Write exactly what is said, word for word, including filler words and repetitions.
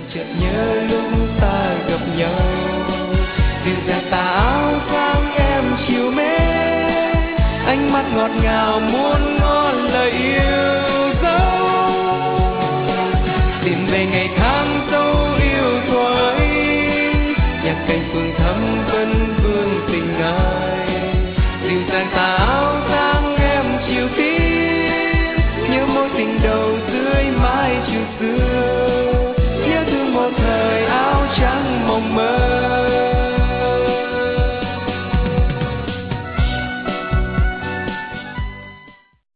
chợt nhớ lúc ta gặp nhau. Từ giặt tà áo vang em chiều mến, ánh mắt ngọt ngào muốn